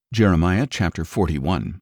Jeremiah chapter 41.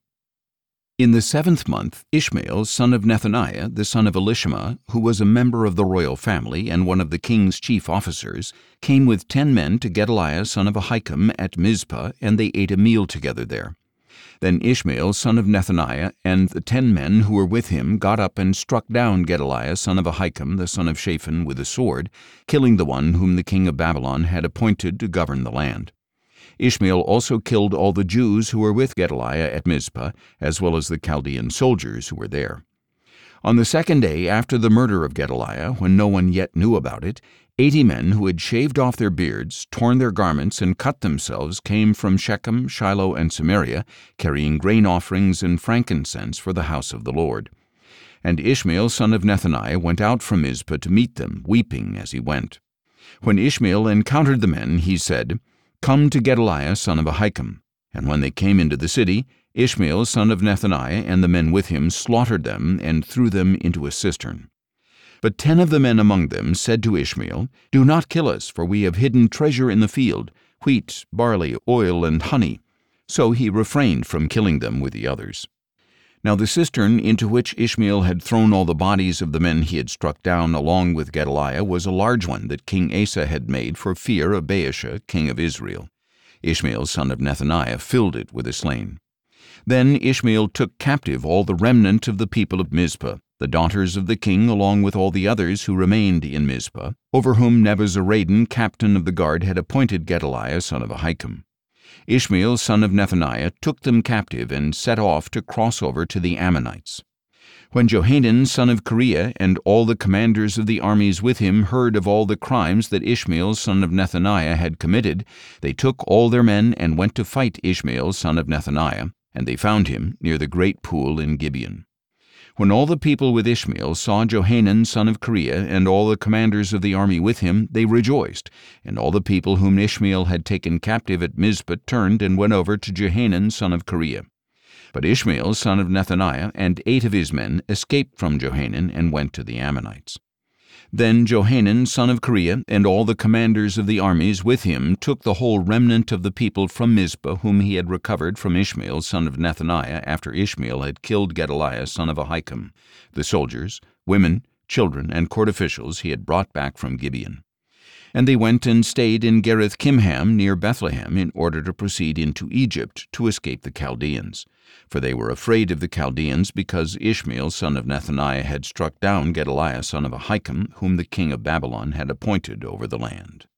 In the 7th month, Ishmael, son of Nethaniah, the son of Elishama, who was a member of the royal family and one of the king's chief officers, came with 10 men to Gedaliah, son of Ahikam, at Mizpah, and they ate a meal together there. Then Ishmael, son of Nethaniah, and the 10 men who were with him got up and struck down Gedaliah, son of Ahikam, the son of Shaphan, with a sword, killing the one whom the king of Babylon had appointed to govern the land. Ishmael also killed all the Jews who were with Gedaliah at Mizpah, as well as the Chaldean soldiers who were there. On the 2nd day after the murder of Gedaliah, when no one yet knew about it, 80 men who had shaved off their beards, torn their garments, and cut themselves came from Shechem, Shiloh, and Samaria, carrying grain offerings and frankincense for the house of the Lord. And Ishmael, son of Nethaniah, went out from Mizpah to meet them, weeping as he went. When Ishmael encountered the men, he said, "Come to Gedaliah, son of Ahikam." And when they came into the city, Ishmael, son of Nethaniah, and the men with him slaughtered them and threw them into a cistern. But 10 of the men among them said to Ishmael, "Do not kill us, for we have hidden treasure in the field, wheat, barley, oil, and honey." So he refrained from killing them with the others. Now the cistern into which Ishmael had thrown all the bodies of the men he had struck down along with Gedaliah was a large one that King Asa had made for fear of Baasha, king of Israel. Ishmael, son of Nethaniah, filled it with the slain. Then Ishmael took captive all the remnant of the people of Mizpah, the daughters of the king along with all the others who remained in Mizpah, over whom Nebuzaradan, captain of the guard, had appointed Gedaliah, son of Ahikam. Ishmael, son of Nethaniah, took them captive and set off to cross over to the Ammonites. When Johanan, son of Kareah, and all the commanders of the armies with him heard of all the crimes that Ishmael, son of Nethaniah, had committed, they took all their men and went to fight Ishmael, son of Nethaniah, and they found him near the great pool in Gibeon. When all the people with Ishmael saw Johanan, son of Kareah, and all the commanders of the army with him, they rejoiced, and all the people whom Ishmael had taken captive at Mizpah turned and went over to Johanan, son of Kareah. But Ishmael, son of Nethaniah, and 8 of his men escaped from Johanan and went to the Ammonites. Then Johanan, son of Kareah, and all the commanders of the armies with him took the whole remnant of the people from Mizpah whom he had recovered from Ishmael, son of Nethaniah, after Ishmael had killed Gedaliah, son of Ahikam, the soldiers, women, children, and court officials he had brought back from Gibeon. And they went and stayed in Gerith Kimham near Bethlehem in order to proceed into Egypt to escape the Chaldeans. For they were afraid of the Chaldeans because Ishmael, son of Nethaniah, had struck down Gedaliah, son of Ahikam, whom the king of Babylon had appointed over the land.